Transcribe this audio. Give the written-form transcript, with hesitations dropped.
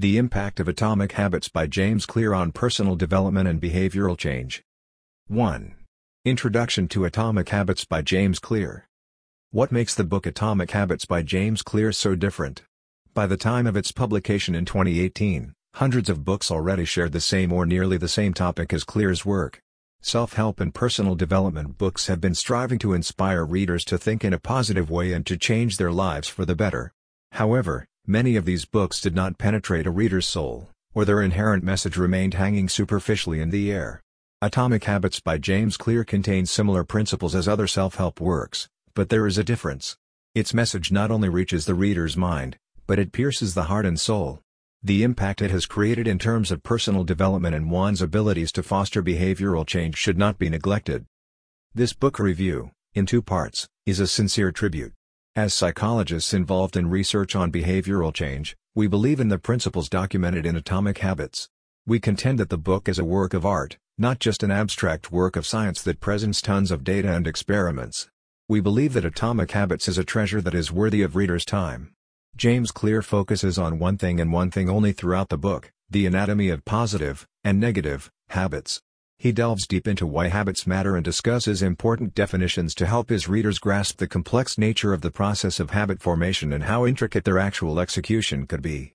The Impact of Atomic Habits by James Clear on Personal Development and Behavioral Change. 1. Introduction to Atomic Habits by James Clear. What makes the book Atomic Habits by James Clear so different? By the time of its publication in 2018, hundreds of books already shared the same or nearly the same topic as Clear's work. Self-help and personal development books have been striving to inspire readers to think in a positive way and to change their lives for the better. However, many of these books did not penetrate a reader's soul, or their inherent message remained hanging superficially in the air. Atomic Habits by James Clear contains similar principles as other self-help works, but there is a difference. Its message not only reaches the reader's mind, but it pierces the heart and soul. The impact it has created in terms of personal development and one's abilities to foster behavioral change should not be neglected. This book review, in 2 parts, is a sincere tribute. As psychologists involved in research on behavioral change, we believe in the principles documented in Atomic Habits. We contend that the book is a work of art, not just an abstract work of science that presents tons of data and experiments. We believe that Atomic Habits is a treasure that is worthy of readers' time. James Clear focuses on one thing and one thing only throughout the book: the anatomy of positive and negative habits. He delves deep into why habits matter and discusses important definitions to help his readers grasp the complex nature of the process of habit formation and how intricate their actual execution could be.